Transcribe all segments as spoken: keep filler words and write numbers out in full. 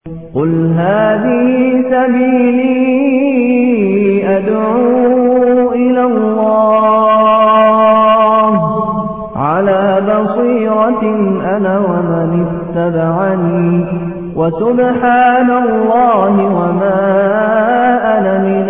قل هذه سبيلي أدعو إلى الله على بصيرة أنا ومن اتبعني وسبحان الله وما أنا من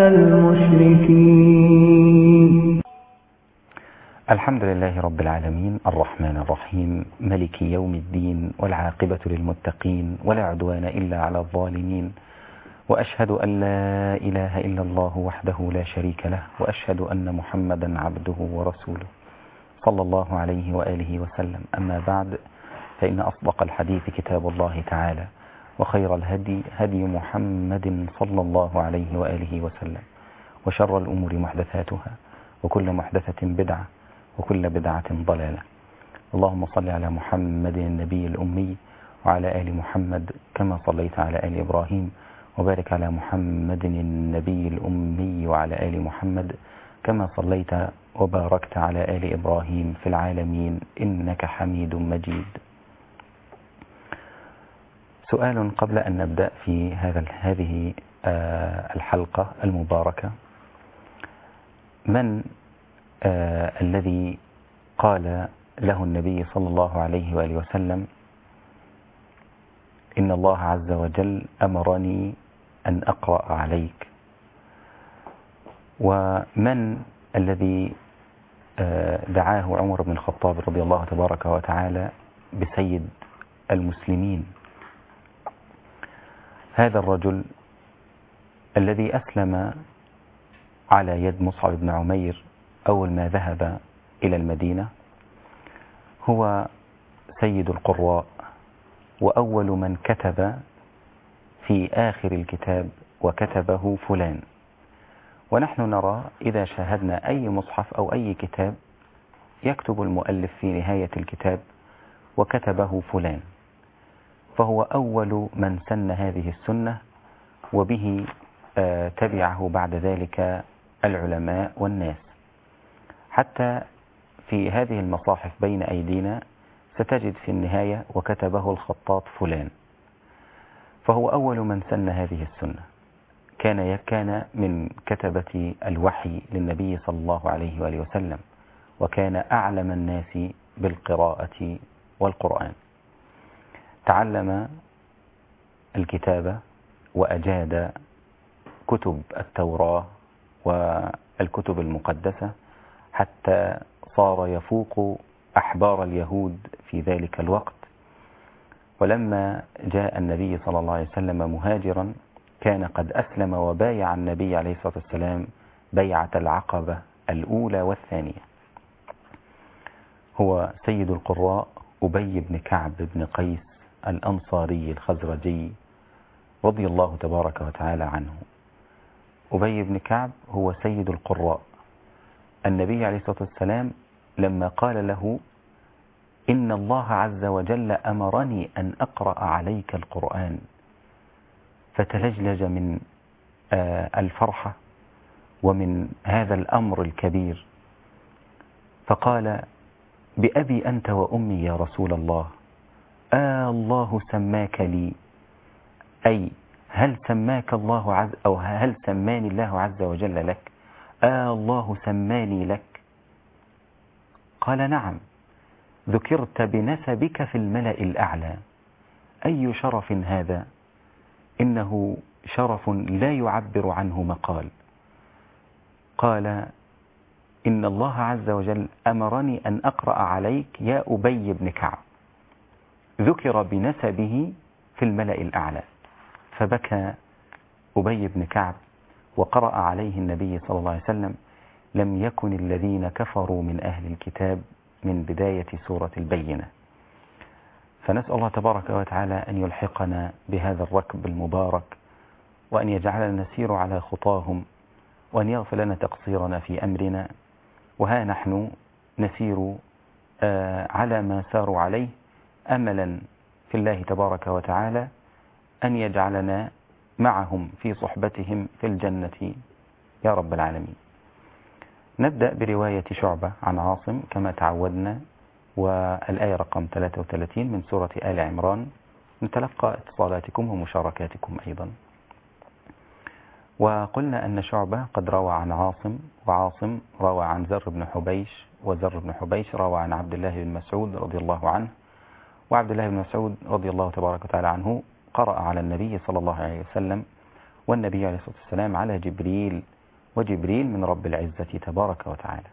المشركين. الحمد لله رب العالمين الرحمن الرحيم ملك يوم الدين والعاقبة للمتقين ولا عدوان إلا على الظالمين، وأشهد أن لا إله إلا الله وحده لا شريك له، وأشهد أن محمدا عبده ورسوله صلى الله عليه وآله وسلم. أما بعد، فإن أصدق الحديث كتاب الله تعالى، وخير الهدي هدي محمد صلى الله عليه وآله وسلم، وشر الأمور محدثاتها، وكل محدثة بدعة، وكل بدعة ضلالة. اللهم صل على محمد النبي الأمي وعلى آل محمد كما صليت على آل إبراهيم، وبارك على محمد النبي الأمي وعلى آل محمد كما صليت وباركت على آل إبراهيم في العالمين إنك حميد مجيد. سؤال قبل أن نبدأ في هذا هذه الحلقة المباركة: من آه الذي قال له النبي صلى الله عليه وآله وسلم إن الله عز وجل أمرني أن أقرأ عليك؟ ومن الذي آه دعاه عمر بن الخطاب رضي الله تبارك وتعالى بسيد المسلمين؟ هذا الرجل الذي أسلم على يد مصعب بن عمير أول ما ذهب إلى المدينة، هو سيد القراء وأول من كتب في آخر الكتاب وكتبه فلان. ونحن نرى إذا شاهدنا أي مصحف أو أي كتاب يكتب المؤلف في نهاية الكتاب وكتبه فلان، فهو أول من سن هذه السنة، وبه آه تبعه بعد ذلك العلماء والناس. حتى في هذه المصاحف بين أيدينا ستجد في النهاية وكتبه الخطاط فلان، فهو أول من سن هذه السنة. كان كان من كتبة الوحي للنبي صلى الله عليه وآله وسلم، وكان أعلم الناس بالقراءة والقرآن. تعلم الكتابة وأجاد كتب التوراة والكتب المقدسة حتى صار يفوق أحبار اليهود في ذلك الوقت. ولما جاء النبي صلى الله عليه وسلم مهاجرا كان قد أسلم وبايع النبي عليه الصلاة والسلام بيعة العقبة الأولى والثانية. هو سيد القراء أبي بن كعب بن قيس الأنصاري الخزرجي رضي الله تبارك وتعالى عنه. أبي بن كعب هو سيد القراء. النبي عليه الصلاة والسلام لما قال له إن الله عز وجل أمرني أن أقرأ عليك القرآن، فتلجلج من الفرحة ومن هذا الأمر الكبير، فقال بأبي أنت وأمي يا رسول الله، آه الله سماك لي، أي هل سماك الله عز أو هل سماني الله عز وجل لك؟ آه الله سماني لك؟ قال نعم، ذكرت بنسبك في الملأ الأعلى. أي شرف هذا؟ إنه شرف لا يعبر عنه مقال. قال إن الله عز وجل أمرني أن أقرأ عليك يا أبي بن كعب، ذكر بنسبه في الملأ الأعلى. فبكى أبي بن كعب وقرأ عليه النبي صلى الله عليه وسلم لم يكن الذين كفروا من أهل الكتاب من بداية سورة البينة. فنسأل الله تبارك وتعالى أن يلحقنا بهذا الركب المبارك، وأن يجعلنا نسير على خطاهم، وأن يغفر لنا تقصيرنا في أمرنا. وها نحن نسير على ما ساروا عليه، أملا في الله تبارك وتعالى أن يجعلنا معهم في صحبتهم في الجنة يا رب العالمين. نبدأ برواية شعبة عن عاصم كما تعودنا، والآية رقم ثلاثة وثلاثين من سورة آل عمران. نتلقى اتصالاتكم ومشاركاتكم أيضا. وقلنا أن شعبة قد روى عن عاصم، وعاصم روى عن زر بن حبيش، وزر بن حبيش روى عن عبد الله بن مسعود رضي الله عنه، وعبد الله بن مسعود رضي الله تبارك وتعالى عنه قرأ على النبي صلى الله عليه وسلم، والنبي عليه الصلاة والسلام على جبريل، وجبريل من رب العزة تبارك وتعالى.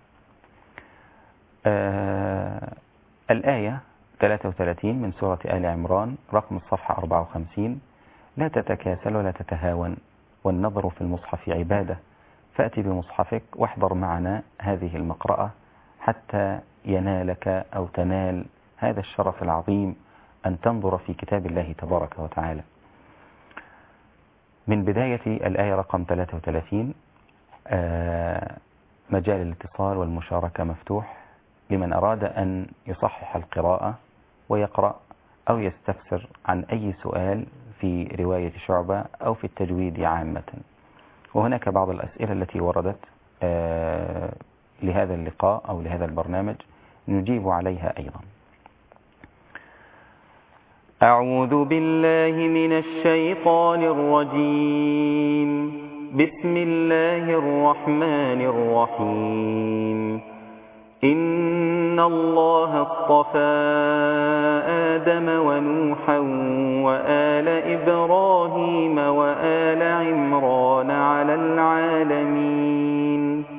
آه الآية ثلاثة وثلاثين من سورة آل عمران رقم الصفحة أربعة وخمسين: لا تتكاسل ولا تتهاون، والنظر في المصحف عبادة، فأتي بمصحفك واحضر معنا هذه المقرأة حتى ينالك أو تنال هذا الشرف العظيم أن تنظر في كتاب الله تبارك وتعالى. من بداية الآية رقم ثلاثة وثلاثين آه مجال الاتصال والمشاركة مفتوح لمن أراد أن يصحح القراءة ويقرأ أو يستفسر عن أي سؤال في رواية شعبة أو في التجويد عامة. وهناك بعض الأسئلة التي وردت آه لهذا اللقاء أو لهذا البرنامج نجيب عليها أيضا. أعوذ بالله من الشيطان الرجيم. بسم الله الرحمن الرحيم. إن الله اصطفى آدم ونوحا وآل إبراهيم وآل عمران على العالمين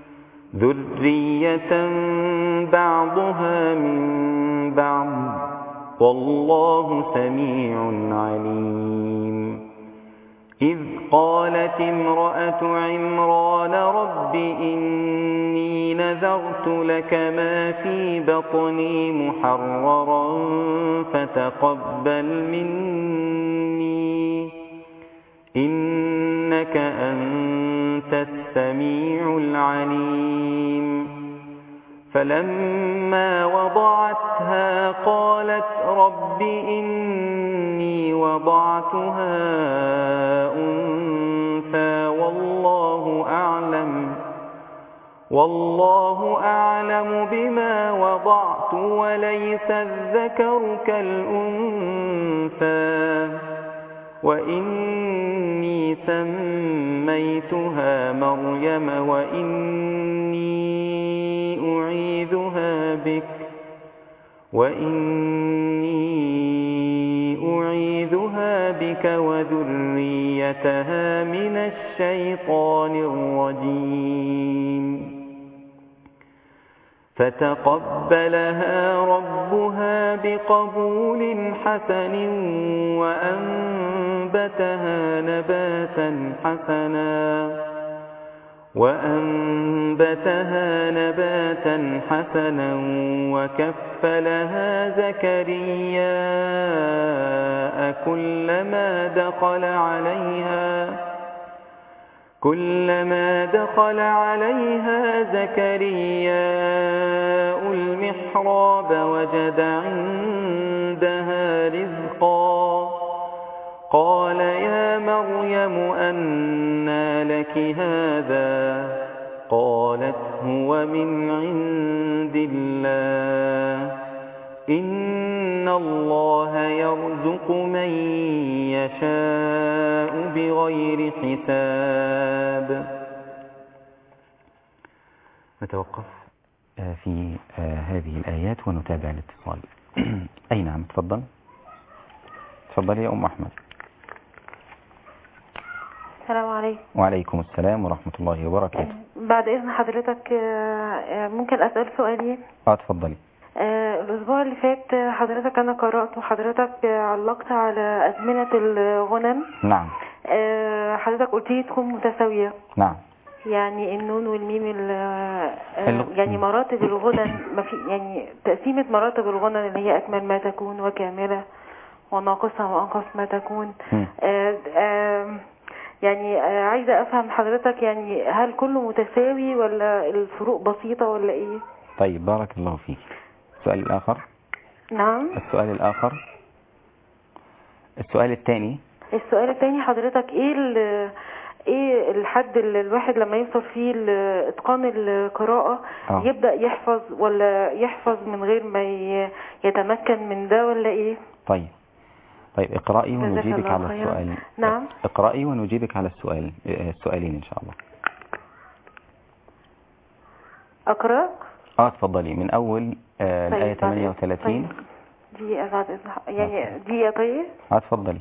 ذرية بعضها من بعض والله سميع عليم. إذ قالت امرأة عمران رب إني نذرت لك ما في بطني محررا فتقبل مني إنك أنت السميع العليم. فلما وضعتها قالت رب إني وضعتها أنثى والله أعلم والله أعلم بما وضعت وليس الذكر كالأنثى وإني سميتها مريم وإني أعيذها بك وإني أعيذها بك وذريتها من الشيطان الرجيم. فتقبلها ربها بقبول حسن وأنبتها نباتا حسنا وأنبتها نباتا حسنا وكفلها زكريا كلما دخل عليها كلما دخل عليها زكريا المحراب وجد عندها رزقا قال يا مريم أنى لك هذا قالت هو من عند الله إن الله يرزق من يشاء بغير حساب. نتوقف في هذه الآيات ونتابع الاتصال. أي نعم، تفضل تفضل يا أم أحمد. السلام عليكم. وعليكم السلام ورحمة الله وبركاته. بعد إذن حضرتك ممكن أسأل سؤالين؟ اه تفضلي. الأسبوع اللي فات حضرتك أنا قرأت وحضرتك علقت على أزمنة الغنم. نعم. حضرتك قلت لي تكون متساوية. نعم. يعني النون والميم يعني مراتب الغنم ما في يعني تقسيمة مراتب الغنم اللي هي أكمل ما تكون وكاملة وناقصة وأنقص ما تكون. آآ آآ يعني عايزة أفهم حضرتك يعني هل كله متساوي ولا الفروق بسيطة ولا إيه؟ طيب بارك الله فيك. السؤال الآخر. نعم. السؤال الآخر. السؤال الثاني. السؤال الثاني حضرتك إيه إيه الحد اللي الواحد لما يوصل فيه إتقان القراءة أوه. يبدأ يحفظ ولا يحفظ من غير ما يتمكن من ده ولا إيه؟ طيب طيب اقرأي ونجيبك على خيرا. السؤال. نعم. اقرأي ونجيبك على السؤال السؤالين إن شاء الله. أقرأ؟ اه تفضلي من أول آه طيب الآية ثمانية وثلاثين. طيب. دقيقة بعد إذن يعني دقيقة. طيب اه تفضلي.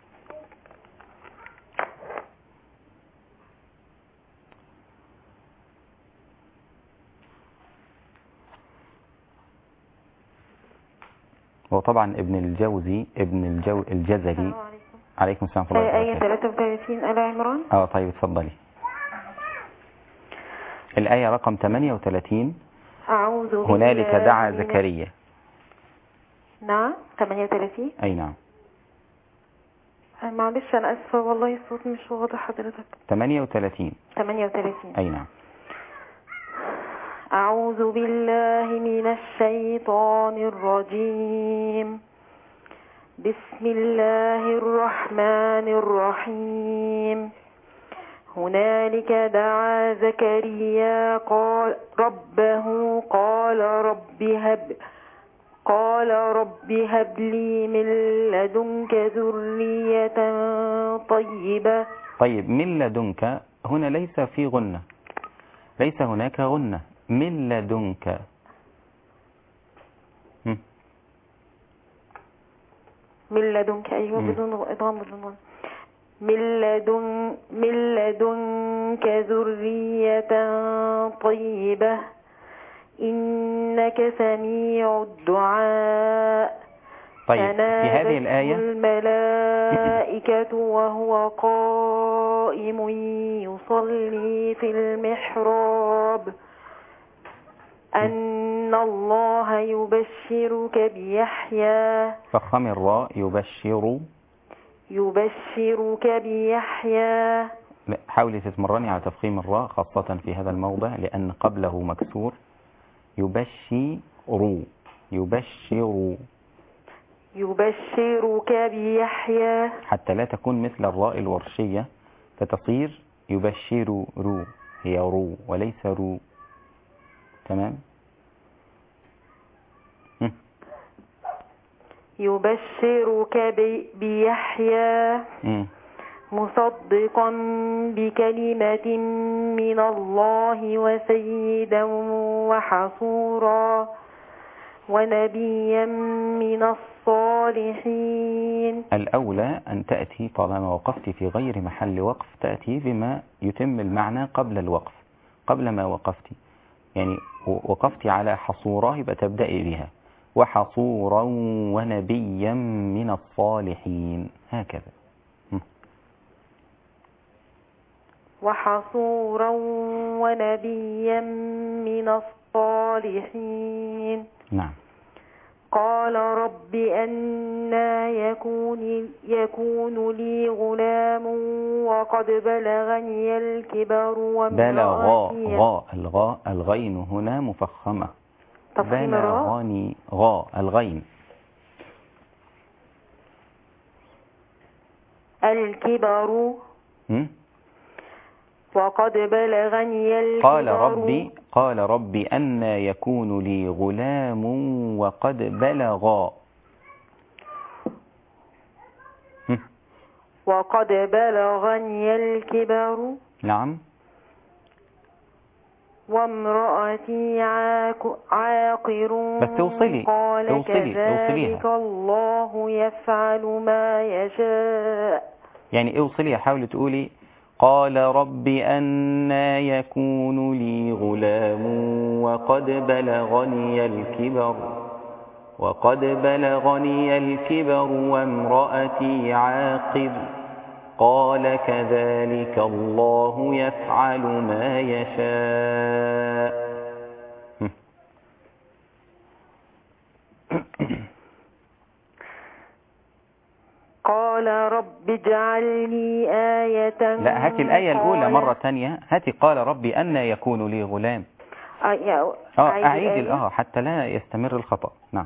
وطبعا ابن الجوزي ابن الجو الجزري. السلام عليكم. عليكم السلام ورحمة الله آية وبركاته. ثلاثة وثلاثين آل عمران. اه طيب اتفضلي. الآية رقم ثمانية وثلاثين. أعوذ هنالك بالله دعا من- زكريا. نعم ثمانية وثلاثين. أي نعم. آه، معلش أنا أسفة والله الصوت مش واضح حضرتك. ثمانية وثلاثين. ثمانية وثلاثين. أي نعم. أعوذ بالله من الشيطان الرجيم. بسم الله الرحمن الرحيم. هنالك دعا زكريا قال ربه قال رب هب قال رب هب لي من لدنك ذرية طيبة. طيب من لدنك هنا ليس في غنة، ليس هناك غنة. من لدنك. هم. من لدنك أيوة مم. بدون إضغام بدون غنة. من لدن من لدنك ذرية طيبة إنك سميع الدعاء. طيب في هذه الآية الملائكة وهو قائم يصلي في المحراب أن الله يبشرك بيحيى. فخم الراء يبشر. يبشرك بيحيى. لا، حاولي تتمرني على تفخيم الراء خاصة في هذا الموضع لأن قبله مكسور. يبشر يبشر يبشرك بيحيى حتى لا تكون مثل الراء الورشية فتصير يبشر رو، هي رو وليس رو. تمام. هم. يبشرك بي- بيحيى هم. مصدقا بكلمة من الله وسيدا وحصورا ونبيا من الصالحين. الأولى أن تأتي طالما وقفت في غير محل وقف تأتي بما يتم المعنى قبل الوقف، قبل ما وقفت. يعني وقفت على حصورة يبقى تبدأي بها وحصورا ونبيا من الصالحين هكذا. وحصورا ونبيا من الصالحين. نعم. قال رب أنى يكون, يكون لي غلام وقد بلغني الكبر بلغ وامرأتي. غاء الغاء الغين هنا مفخمة. تفخيم الراء. بلغني غاء الغين. الكبر م? وقد بلغني الكبر. قال ربي قال ربي أن يكون لي غلام وقد بلغ. م? وقد بلغني الكبر. نعم. وامرأتي عاق- عاقر. بس توصلي قال توصلي كذلك توصليها. الله يفعل ما يشاء. يعني اوصلي حاولي تقولي قال رب أنا يكون لي غلام وقد بلغني الكبر وقد بلغني الكبر وامرأتي عاقر قال كذلك الله يفعل ما يشاء. قال رب اجعل لي آية. لا هاتي الآية الأولى قال- مرة تانية. هاتي قال ربي أنا يكون لي غلام. آه، يا- اه أعيد أعيد الآية. الآه حتى لا يستمر الخطأ. نعم.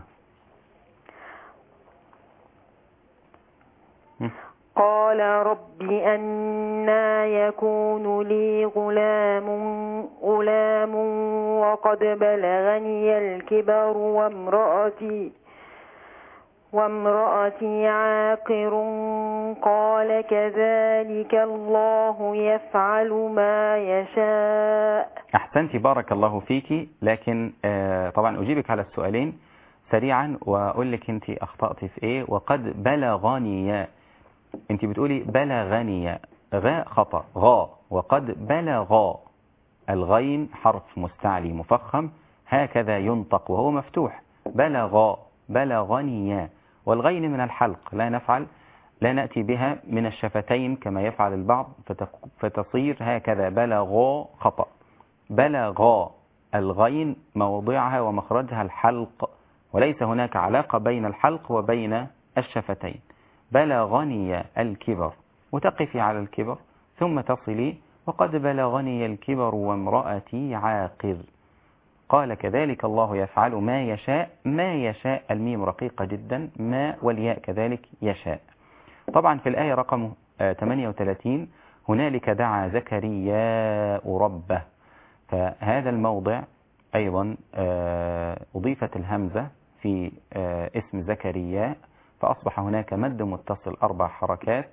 م. قال رب أنا يكون لي غلام غلام وقد بلغني الكبر وامرأتي وامرأتي عاقر قال كذلك الله يفعل ما يشاء. أحسنت بارك الله فيك. لكن آه طبعا أجيبك على السؤالين سريعا وأقول لك أنت أخطأت في إيه. وقد بلغني، أنت بتقولي بلغني، غاء خطأ، غاء. وقد بلغ، الغين حرف مستعلي مفخم هكذا ينطق وهو مفتوح، بلغ بلغني. والغين من الحلق لا نفعل لا نأتي بها من الشفتين كما يفعل البعض فتصير هكذا بلغ خطأ. بلغ الغين موضعها ومخرجها الحلق، وليس هناك علاقة بين الحلق وبين الشفتين. بلغني الكبر، وتقفي على الكبر ثم تصلي وقد بلغني الكبر وامرأتي عاقر قال كذلك الله يفعل ما يشاء. ما يشاء الميم رقيقة جدا، ما والياء كذلك يشاء. طبعا في الآية رقم ثمانية وثلاثين هنالك دعا زكرياء ربه، فهذا الموضع أيضا أضيفت الهمزة في اسم زكرياء فأصبح هناك مد متصل أربع حركات.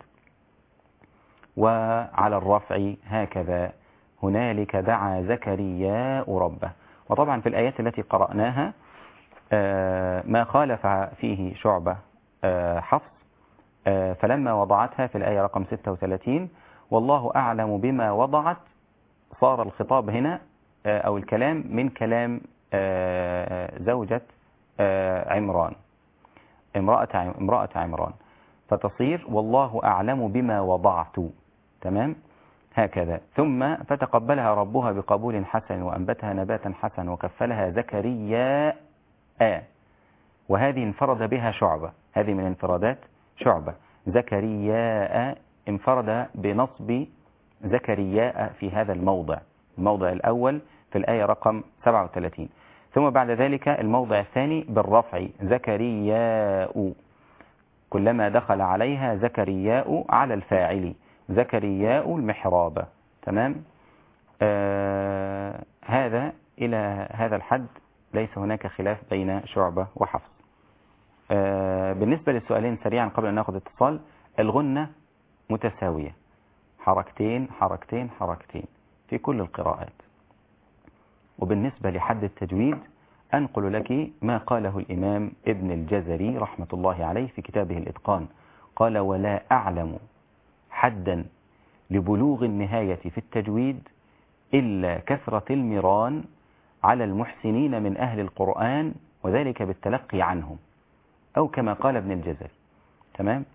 وعلى الرفع هكذا هنالك دعا زكرياء ربه. وطبعا في الآيات التي قرأناها ما خالف فيه شعبة حفص، فلما وضعتها في الآية رقم ستة وثلاثين والله أعلم بما وضعت، صار الخطاب هنا أو الكلام من كلام زوجة عمران، امرأة امرأة عمران، فتصير والله أعلم بما وضعت. تمام هكذا. ثم فتقبلها ربها بقبول حسن وأنبتها نباتا حسن وكفلها زكرياء، وهذه انفرد بها شعبة، هذه من انفرادات شعبة. زكرياء انفرد بنصب زكرياء في هذا الموضع، الموضع الأول في الآية رقم سبعة وثلاثين. ثم بعد ذلك الموضع الثاني بالرفع زكرياء، كلما دخل عليها زكرياء على الفاعل، زكرياء المحراب. تمام. آه هذا إلى هذا الحد ليس هناك خلاف بين شعبة وحفص. آه بالنسبة للسؤالين سريعا قبل أن نأخذ اتصال، الغنة متساوية، حركتين حركتين حركتين في كل القراءات. وبالنسبة لحد التجويد أنقل لك ما قاله الإمام ابن الجزري رحمة الله عليه في كتابه الإتقان، قال ولا أعلم حدا لبلوغ النهاية في التجويد إلا كثرة المران على المحسنين من أهل القرآن وذلك بالتلقي عنهم، أو كما قال ابن الجزري. تمام.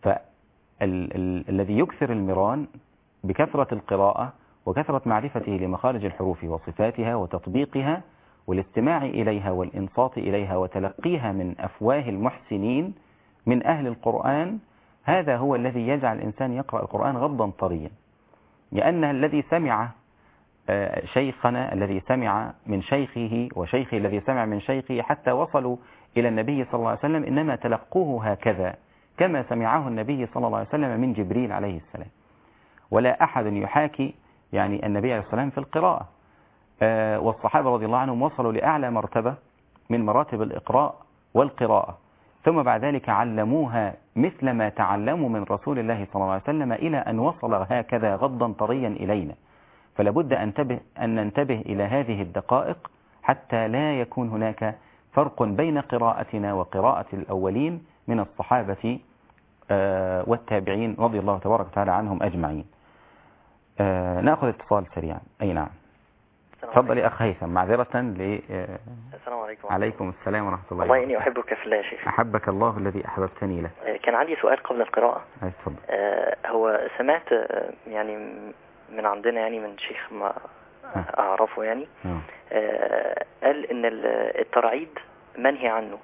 فالذي يكثر المران بكثرة القراءة وكثرة معرفته لمخارج الحروف وصفاتها وتطبيقها والاستماع إليها والإنصات إليها وتلقيها من أفواه المحسنين من أهل القرآن، هذا هو الذي يجعل الإنسان يقرأ القرآن غضا طريا. لأن الذي سمع شيخنا الذي سمع من شيخه وشيخه الذي سمع من شيخه حتى وصلوا إلى النبي صلى الله عليه وسلم إنما تلقوه هكذا كما سمعه النبي صلى الله عليه وسلم من جبريل عليه السلام. ولا أحد يحاكي يعني النبي عليه السلام في القراءة. والصحابة رضي الله عنهم وصلوا لأعلى مرتبة من مراتب الإقراء والقراءة، ثم بعد ذلك علموها مثل ما تعلموا من رسول الله صلى الله عليه وسلم إلى أن وصل هكذا غضا طريا إلينا. فلابد أن, أن ننتبه إلى هذه الدقائق حتى لا يكون هناك فرق بين قراءتنا وقراءة الأولين من الصحابة والتابعين رضي الله تبارك وتعالى عنهم أجمعين. نأخذ اتصال سريعا. أي نعم. تفضل يا أخ هيثم. معذرة ل السلام عليكم. عليكم السلام ورحمة الله. والله إني أحبك في الله يا شيخ. أحبك الله الذي أحببتني له. كان عندي سؤال قبل القراءة. تفضل. هو سمعت يعني من عندنا يعني من شيخ ما أعرفه يعني قال إن الترعيد منهي عنه،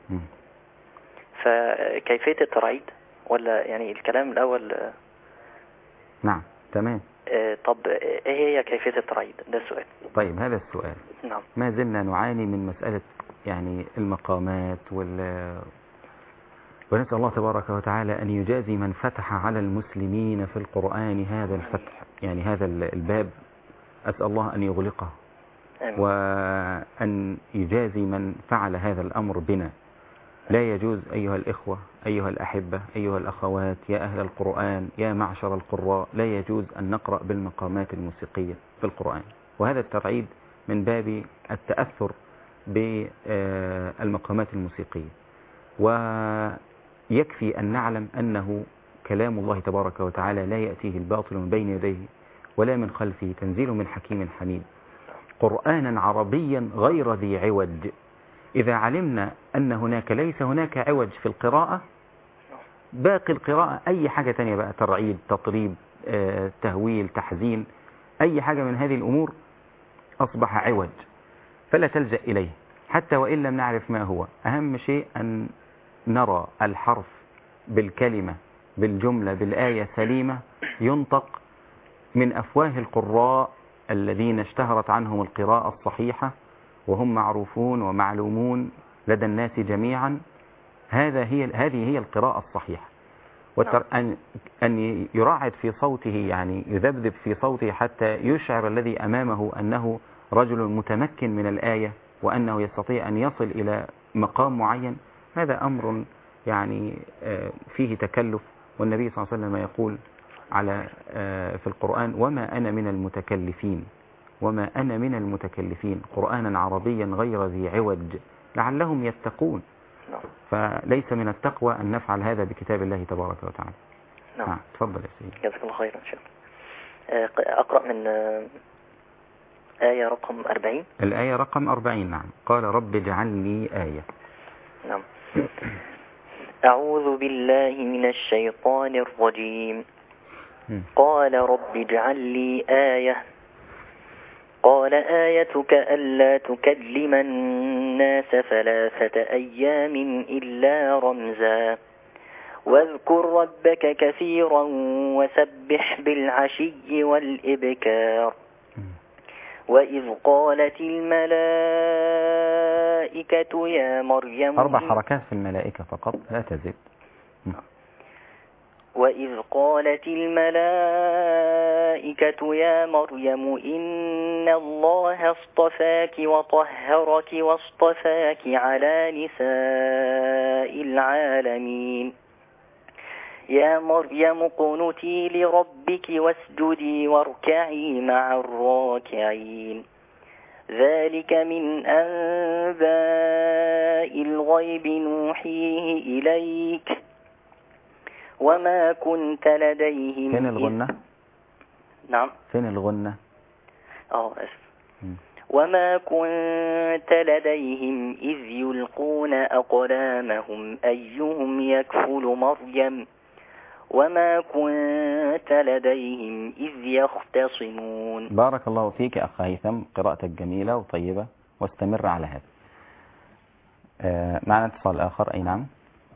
فكيفية الترعيد ولا يعني الكلام الأول؟ نعم تمام. طب ايه هي كيفية الترعيد؟ ده السؤال. طيب هذا السؤال. نعم. ما زلنا نعاني من مسألة يعني المقامات وال ونسأل الله تبارك وتعالى أن يجازي من فتح على المسلمين في القرآن هذا الفتح، يعني هذا الباب، أسأل الله أن يغلقه. آمين. وأن يجازي من فعل هذا الأمر بنا. لا يجوز أيها الإخوة أيها الأحبة أيها الأخوات يا أهل القرآن يا معشر القراء، لا يجوز أن نقرأ بالمقامات الموسيقية في القرآن، وهذا التبعيد من باب التأثر بالمقامات الموسيقية. ويكفي أن نعلم أنه كلام الله تبارك وتعالى لا يأتيه الباطل من بين يديه ولا من خلفه، تنزيل من حكيم حميد، قرآنا عربيا غير ذي عوج. إذا علمنا أن هناك ليس هناك عوج في القراءة، باقي القراءة أي حاجة تانية بقى، ترعيد، تطريب، آه، تهويل، تحزين، أي حاجة من هذه الأمور أصبح عوج، فلا تلجأ إليه حتى وإن لم نعرف ما هو. أهم شيء أن نرى الحرف بالكلمة بالجملة بالآية سليمة ينطق من أفواه القراء الذين اشتهرت عنهم القراءة الصحيحة، وهم معروفون ومعلومون لدى الناس جميعا. هذا هي هذه هي القراءة الصحيحة. أن أن يراعد في صوته، يعني يذبذب في صوته حتى يشعر الذي أمامه أنه رجل متمكن من الآية وأنه يستطيع أن يصل إلى مقام معين. هذا أمر يعني فيه تكلف، والنبي صلى الله عليه وسلم يقول على في القرآن: وما أنا من المتكلفين، وما أنا من المتكلفين، قرآنا عربيا غير ذي عوج لعلهم يتقون. فليس من التقوى أن نفعل هذا بكتاب الله تبارك وتعالى. نعم. نعم. تفضل يا سيدي. جزاك الله خيرا. إن شاء الله أقرأ من آية رقم أربعين. الآية رقم أربعين. نعم. قال رب اجعل لي آية. نعم. أعوذ بالله من الشيطان الرجيم. قال رب اجعل لي آية. قال آيتك ألا تكلم الناس ثلاثة أيام إلا رمزا واذكر ربك كثيرا وسبح بالعشي والإبكار. وإذ قالت الملائكة يا مريم. أربع حركات في الملائكة فقط، لا تزد. وإذ قالت الملائكة يا مريم إن الله اصطفاك وطهرك واصطفاك على نساء العالمين. يا مريم اقنتي لربك واسجدي واركعي مع الراكعين. ذلك من أنباء الغيب نوحيه إليك وما كنت لديهم. فين الغنة؟ نعم. فين الغنة؟ اه اسف. وما كنت لديهم إذ يلقون أقلامهم أيهم يكفل مريم وما كنت لديهم إذ يختصمون. بارك الله فيك أخ هيثم، قراءتك جميلة وطيبة، واستمر على هذا. آه معنا اتصال آخر. أي نعم.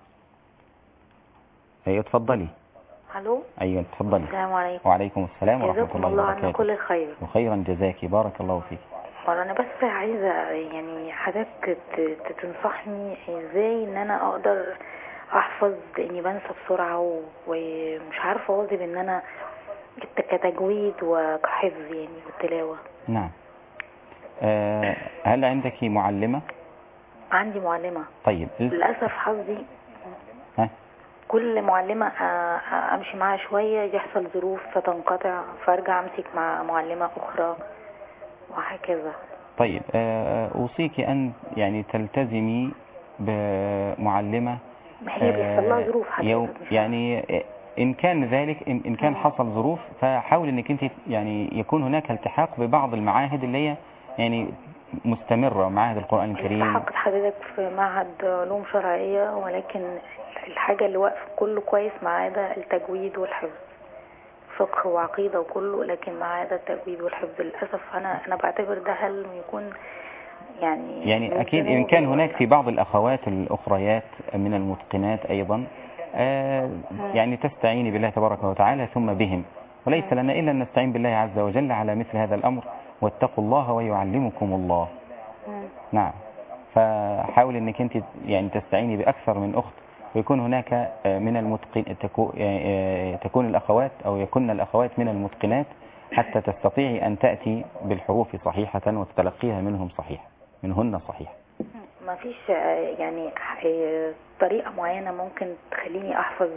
أيوة تفضلي. الو. أيوة تفضلي. السلام عليكم. وعليكم السلام ورحمة الله وبركاته. جزاكم الله كل خير. وخيرا جزاكي، بارك الله فيك. أنا بس عايزة يعني حضرتك تنصحني ازاي ان انا اقدر احفظ، لاني بنسى بسرعة ومش عارفة اواظب ان انا كتجويد وكحفظ يعني والتلاوة. نعم. أه هل عندك معلمة؟ عندي معلمة. طيب. للأسف حظي ها؟ كل معلمة امشي معها شوية يحصل ظروف فتنقطع، فارجع امسك مع معلمة اخرى وهكذا. طيب اوصيك ان يعني تلتزمي بمعلمة. ما هي بيحصل لها ظروف حتى يعني ان كان ذلك، ان كان حصل ظروف، فحاول انك انت يعني يكون هناك التحاق ببعض المعاهد اللي هي يعني مستمرة، معاهد القرآن الكريم. التحقت حضرتك في معهد علوم شرعية، ولكن الحاجة اللي واقف كله كويس معاه ده التجويد والحفظ، فقه وعقيدة وكله، لكن معاه ده التجويد والحفظ. للأسف أنا أنا بعتبر ده هل يكون يعني يعني أكيد إن كان هناك في بعض الأخوات الأخريات من المتقنات أيضا آه يعني تستعيني بالله تبارك وتعالى ثم بهم، وليس لنا إلا أن نستعين بالله عز وجل على مثل هذا الأمر. واتقوا الله ويعلمكم الله. نعم. فحاول أنك أنت يعني تستعيني بأكثر من أخت، ويكون هناك من المتقن تكون الأخوات أو يكون الأخوات من المتقنات حتى تستطيعي أن تأتي بالحروف صحيحة وتتلقيها منهم صحيح، منهن صحيح. ما فيش يعني طريقة معينة ممكن تخليني احفظ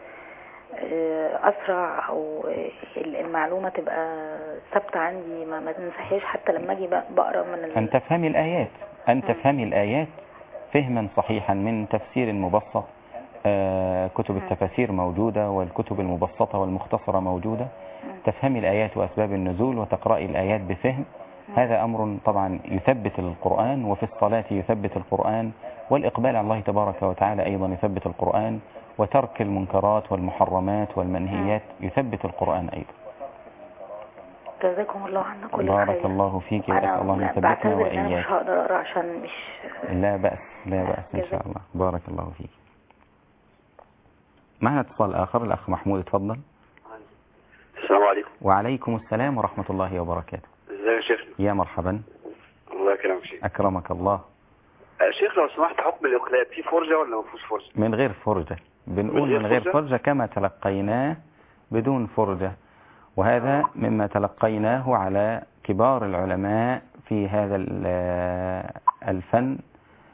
اسرع او المعلومة تبقى ثابتة عندي ما ما تنسحيش حتى لما اجي بقرا من ال... ان تفهمي الايات ان تفهمي الايات فهما صحيحا من تفسير مبسط. آه كتب التفاسير موجودة والكتب المبسطة والمختصرة موجودة. تفهمي الآيات وأسباب النزول وتقرأي الآيات بفهم. هذا أمر طبعا يثبت القرآن، وفي الصلاة يثبت القرآن، والإقبال على الله تبارك وتعالى أيضا يثبت القرآن، وترك المنكرات والمحرمات والمنهيات يثبت القرآن أيضا. جزاكم الله عنا كل بارك خير. الله فيك وأسأل الله أن يثبتنا وإياك. مش هقدر أقرأ عشان مش لا بأس لا بأس إن شاء الله. بارك الله فيك. معنا اتصال آخر، الأخ محمود اتفضل. السلام عليكم. وعليكم السلام ورحمة الله وبركاته. ازيك يا شيخ؟ يا مرحبا. الله يكرمك شيخ. أكرمك الله. يا شيخ لو سمحت، حكم الإقلاب فيه فرجة ولا ما فيهوش فرجة؟ من غير فرجة. بنقول من غير, من غير فرجة؟, فرجة كما تلقيناه بدون فرجة، وهذا مما تلقيناه على كبار العلماء في هذا الفن،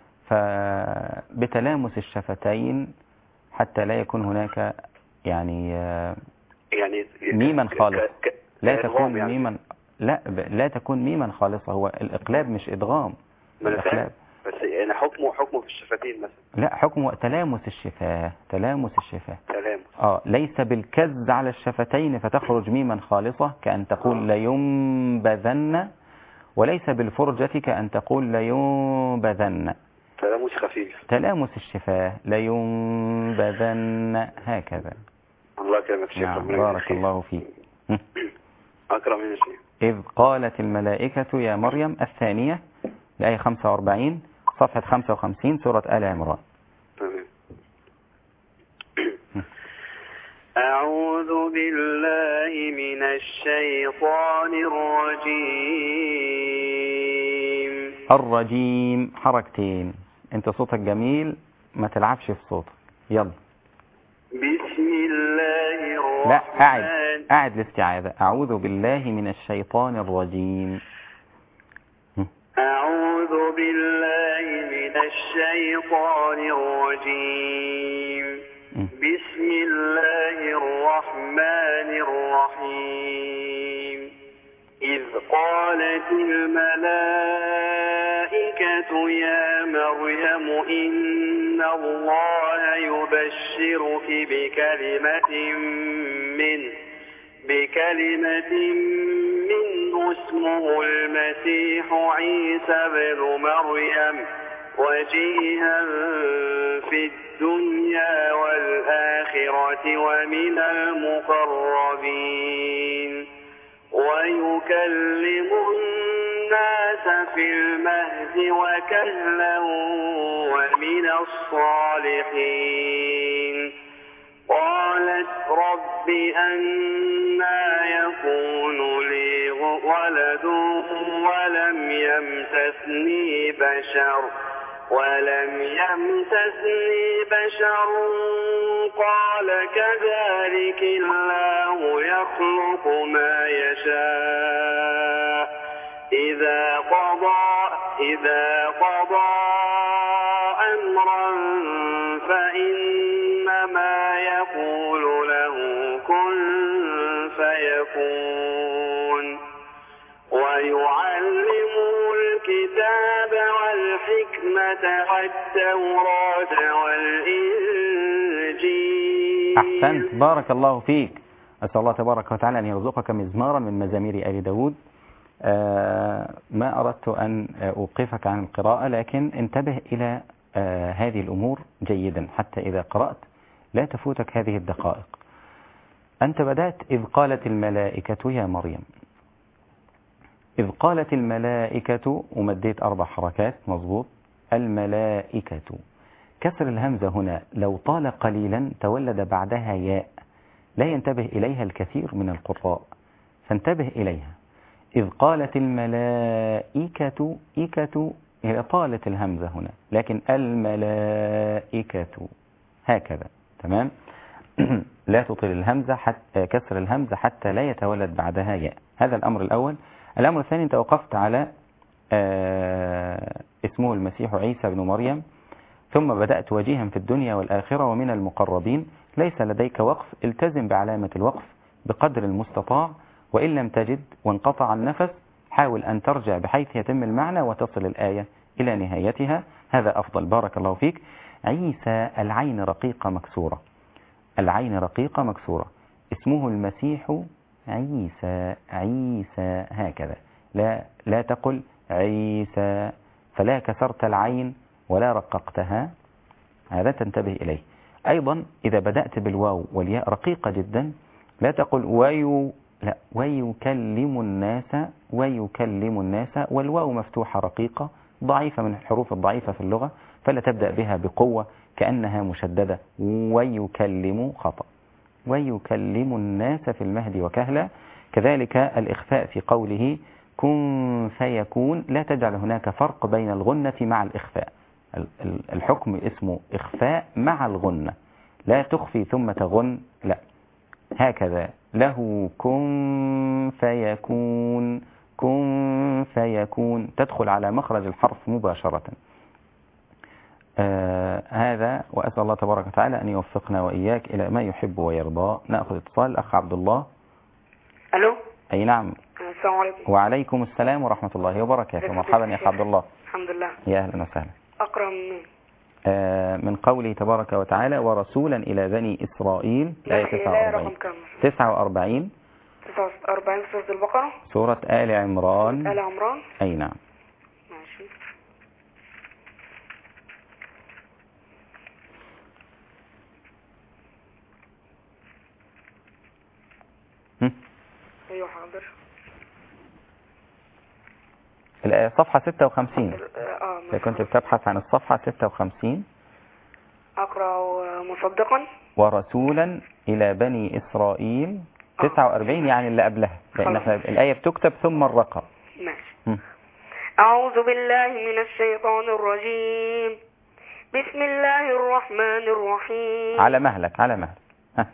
فبتلامس الشفتين حتى لا يكون هناك يعني يعني ميما خالص، لا تكون يعني ميما لا لا تكون ميما خالصة. هو الإقلاب مش إدغام. الإقلاب بس يعني حكمه حكمه في الشفتين مثلا. لا، حكمه تلامس الشفاه، تلامس الشفاه تلامس اه ليس بالكز على الشفتين فتخرج ميما خالصة كأن تقول آه. لينبذن، وليس بالفرجة كأن تقول لينبذن. تلامس خفيف، تلامس الشفاه لينبذن هكذا. الله يكرمك شيخ. نعم بارك الله فيك. أكرم من الشيخ. إذ قالت الملائكة يا مريم الثانية، الآية خمسة وأربعين صفحة خمسة وخمسين سورة آل عمران. أعوذ بالله من الشيطان الرجيم. الرجيم حركتين، انت صوتك جميل ما تلعبش في صوتك. يلا. بسم الله الرحمن. لا قاعد قاعد الاستعاذة. أعوذ بالله من الشيطان الرجيم. أعوذ بالله من الشيطان الرجيم. بسم الله الرحمن الرحيم. إذ قالت الملائكة يا مريم إن الله يبشرك بكلمة منه بكلمة منه اسمه المسيح عيسى بن مريم وجيها في الدنيا والآخرة ومن المقربين ويكلم الناس في المهد وكهلا ومن الصالحين. قالت رب أنى يكون لي ولد ولم يمسسني بشر ولم يمسسني بشر قال كذلك الله يخلق ما يشاء إذا قضى إذا قضى أمرا فإنما يقول له كن فيكون ويعلمه الكتاب والحكمة والتوراة والإنجيل. أحسنت بارك الله فيك. أسأل الله تبارك وتعالى أن يرزقك مزمارا من مزامير آل داود. آه ما أردت أن أوقفك عن القراءة، لكن انتبه إلى آه هذه الأمور جيدا حتى إذا قرأت لا تفوتك هذه الدقائق. أنت بدأت إذ قالت الملائكة يا مريم. إذ قالت الملائكة ومديت أربع حركات مظبوط. الملائكة كسر الهمزة هنا لو طال قليلا تولد بعدها ياء لا ينتبه إليها الكثير من القراء، فانتبه إليها. إذ قالت الملائكة إكة هي طالت الهمزة هنا، لكن الملائكة هكذا تمام. لا تطيل الهمزة حتى كسر الهمزة حتى لا يتولد بعدها ياء. هذا الأمر الأول. الأمر الثاني أنت وقفت على آه اسمه المسيح عيسى بن مريم. ثم بدأت وجيها في الدنيا والآخرة ومن المقربين. ليس لديك وقف، التزم بعلامة الوقف بقدر المستطاع، وإن لم تجد وانقطع النفس حاول أن ترجع بحيث يتم المعنى وتصل الآية إلى نهايتها، هذا أفضل. بارك الله فيك. عيسى العين رقيقة مكسورة، العين رقيقة مكسورة. اسمه المسيح عيسى، عيسى هكذا، لا لا تقل عيسى، فلا كسرت العين ولا رققتها، هذا تنتبه إليه. أيضا إذا بدأت بالواو والياء رقيقة جدا لا تقل ويو، لا، ويكلم الناس، ويكلم الناس، والواو مفتوحة رقيقة ضعيفة من الحروف الضعيفة في اللغة، فلا تبدأ بها بقوة كأنها مشددة. ويكلم خطأ، ويكلم الناس في المهد وكهلا. كذلك الإخفاء في قوله كن فيكون، لا تجعل هناك فرق بين الغنة مع الإخفاء، الحكم اسمه إخفاء مع الغنة، لا تخفي ثم تغن، لا، هكذا. له كن فيكون، كن فيكون، تدخل على مخرج الحرف مباشرة. آه هذا، وأسأل الله تبارك وتعالى أن يوفقنا وإياك إلى ما يحب ويرضى. نأخذ اتصال. الأخ عبد الله. ألو. أي نعم. السلام عليكم. وعليكم السلام ورحمة الله وبركاته. مرحبا يا أخ عبد الله. الحمد لله. يا أهلا وسهلا. أقرأ من آه من قوله تبارك وتعالى ورسولا إلى بني إسرائيل، آية تسعة وأربعين. تسعة وأربعين سورة البقرة. سورة آل عمران. آل عمران. أي نعم. ماشي. أيوة حاضر. صفحة ستة وخمسين. اه إذا كنت بتبحث عن الصفحة ستة وخمسين. أقرأ مصدقا. ورسولا إلى بني إسرائيل. تسعة وأربعين يعني اللي قبلها، لأن الآية بتكتب ثم الرقم. ماشي. م. أعوذ بالله من الشيطان الرجيم. بسم الله الرحمن الرحيم. على مهلك، على مهلك. ها.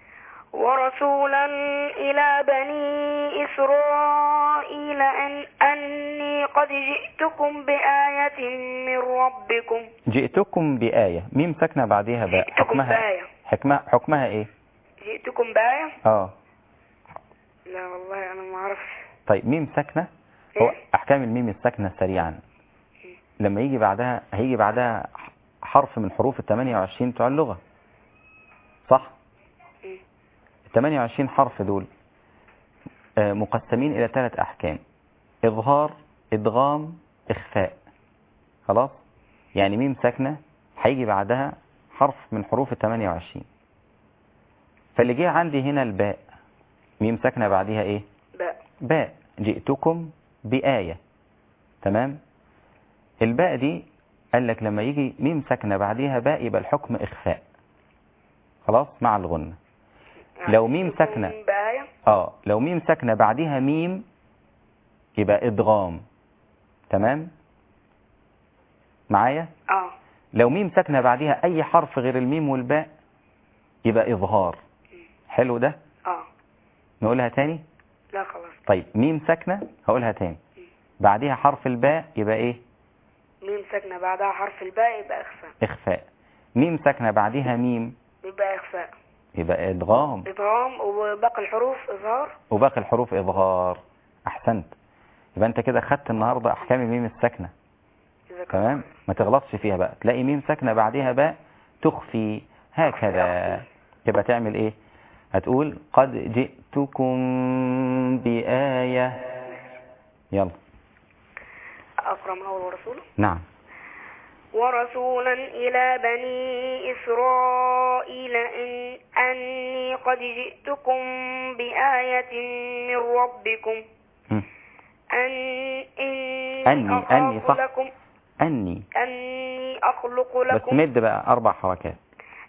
ورسولا إلى بني إسرائيل أن أني قد جئتكم بآية من ربكم. جئتكم بآية، ميم ساكنة بعدها باء، حكمها بآية. حكمها حكمها إيه؟ جئتكم بآية. اه لا والله أنا ما أعرف. طيب ميم ساكنة، هو أحكام الميم الساكنة سريعا، لما يجي بعدها هيجي بعدها حرف من حروف الثمانية وعشرين بتوع اللغة، صح؟ الثمانية وعشرين حرف دول مقسمين إلى ثلاث أحكام: إظهار، إدغام، إخفاء. خلاص؟ يعني ميم ساكنة هيجي بعدها حرف من حروف الثمانية وعشرين، فاللي جه عندي هنا الباء، ميم ساكنة بعدها إيه؟ باء. باء. جئتكم بآية، تمام؟ الباء دي قال لك لما يجي ميم ساكنة بعدها باء يبقى الحكم إخفاء، خلاص، مع الغنة. لو ميم ساكنة اه لو ميم ساكنة بعدها ميم يبقى إدغام، تمام معايا؟ اه لو ميم ساكنة بعدها أي حرف غير الميم والباء يبقى إظهار. حلو ده؟ اه نقولها تاني؟ لا خلاص. طيب ميم ساكنة هقولها تاني، بعدها حرف الباء يبقى إيه؟ ميم ساكنة بعدها حرف الباء يبقى إخفاء. إخفاء. ميم ساكنة بعدها ميم يبقى إخفاء، يبقى إدغام. إدغام، وباقي الحروف إظهار. وباقي الحروف إظهار. أحسنت. يبقى أنت كده خدت النهاردة أحكام الميم الساكنة، تمام؟ ما تغلطش فيها بقى، تلاقي ميم ساكنة بعدها باء تخفي هكذا، يبقى تعمل إيه؟ هتقول قد جئتكم بآية. يلا أقرأ معه ورسوله. نعم. ورسولا إلى بني إسرائيل إن أني قد جئتكم بآية من ربكم. م. أن إني أني أني صح لكم أني أني أخلق بس لكم مد بقى أربع حركات.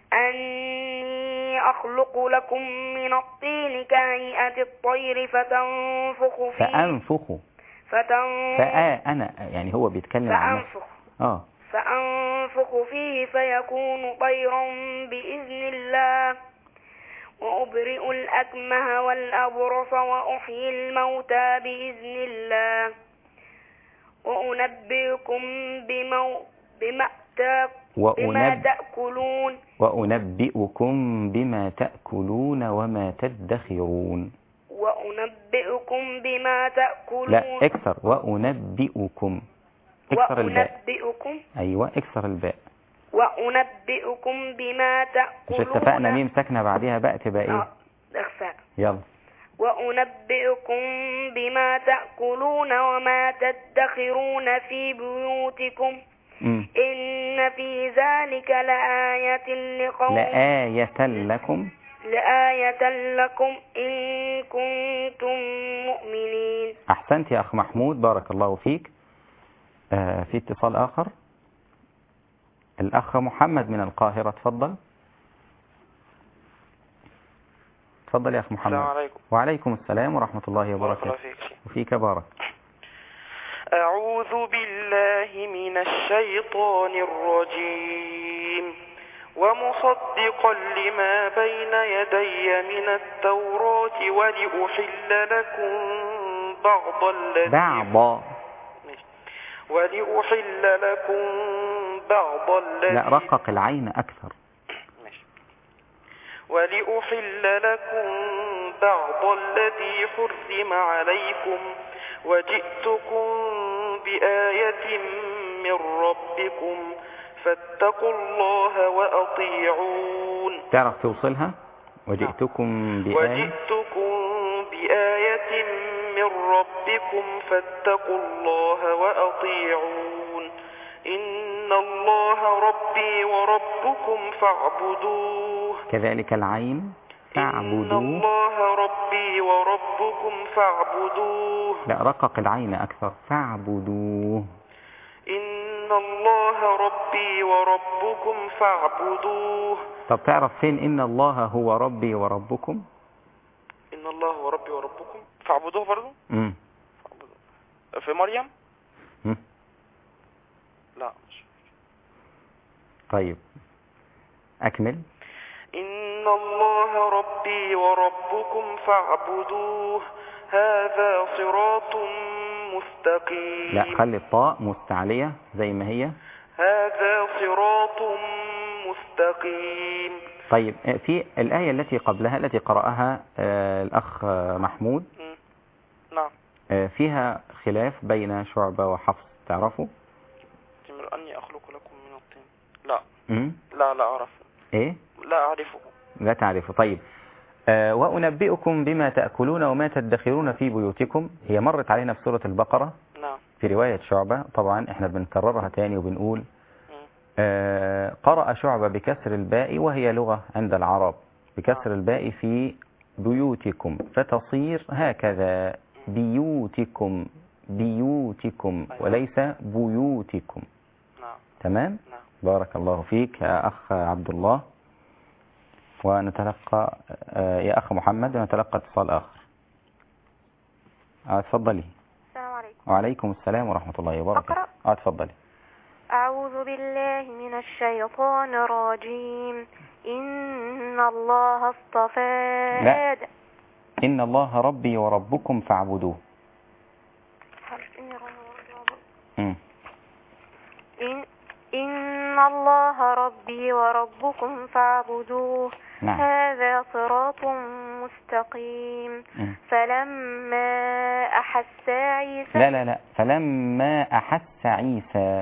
أني أخلق لكم من الطين كهيئة الطير فتنفخ فيه فأنفخ فتنفخ فأ أنا يعني هو بيتكلم عن فأنفخ آه فأنفخ فيه فيكون طيرا بإذن الله وأبرئ الأكمه والأبرص وأحيي الموتى بإذن الله وأنبئكم بما بما تأ- بما وأنب- تأكلون وأنبئكم بما تأكلون وما تدخرون. وأنبئكم بما تأكلون. لا اكسر، وأنبئكم، اكسر الباء. وأنبئكم أيوة اكسر الباء. وأنبئكم بما مش تأكلون. اتفقنا ميم ساكنة بعدها باء تبقى ايه؟ آه، إخفاء. يلا. وأنبئكم بما تأكلون وما تدخرون في بيوتكم. مم. إن في ذلك لآية لقوم لآية لكم لآية لكم إن كنتم مؤمنين. أحسنت يا أخ محمود، بارك الله فيك. آه في اتصال آخر، الأخ محمد من القاهرة، تفضل. تفضل يا أخ محمد. السلام عليكم. وعليكم السلام ورحمة الله وبركاته. فيك. وفيك بارك. أعوذ بالله من الشيطان الرجيم ومصدقا لما بين يدي من التوراة ولأحل لكم بعض الذي بعض ولأحل لكم بعض الذي لا رقق العين أكثر. ولأحل لكم بعض الذي حرم عليكم وجئتكم بآية من ربكم فاتقوا الله وأطيعون. تعرف توصلها؟ وجئتكم بآية وجئتكم بآية من ربكم فاتقوا الله وأطيعون. إن الله ربي وربكم فاعبدوه. كذلك العين فاعبدوه. إن الله ربي وربكم فاعبدوه. لا رقق العين أكثر، فاعبدوه. إن الله ربي وربكم فاعبدوه. طب تعرف فين إن الله هو ربي وربكم؟ إن الله هو ربي وربكم فاعبدوه برضو. امم في مريم. مم. لا مش. طيب أكمل. إن الله ربي وربكم فاعبدوه هذا صراط مستقيم. لا خلي الطاء مستعلية زي ما هي. هذا صراط مستقيم. طيب في الآية التي قبلها التي قرأها آه الأخ محمود. م. نعم. آه فيها خلاف بين شعبة وحفص، تعرفوا؟ تمر أني أخلق لكم من الطين. لا. م? لا لا أعرف. إيه؟ لا أعرفه. لا تعرفه. طيب آه وأنبئكم بما تأكلون وما تدخرون في بيوتكم، هي مرت علينا في سورة البقرة. نعم. في رواية شعبة، طبعا احنا بنكررها تاني وبنقول آه قرأ شعبة بكسر الباء وهي لغة عند العرب، بكسر الباء في بيوتكم فتصير هكذا بيوتكم بيوتكم وليس بيوتكم. نعم. تمام؟ نعم. بارك الله فيك يا أخ عبد الله. ونتلقى آه يا أخ محمد، ونتلقى اتصال آخر. آه تفضلي. السلام عليكم. وعليكم السلام ورحمة الله وبركاته. أقرأ. آه تفضلي. أعوذ بالله من الشيطان الرجيم. إن الله اصطفى لا. آدم. إن الله ربي وربكم فاعبدوه. إن إن إن الله ربي وربكم فاعبدوه. نعم. هذا صراط مستقيم. م. فلما أحس عيسى لا لا لا فلما أحس عيسى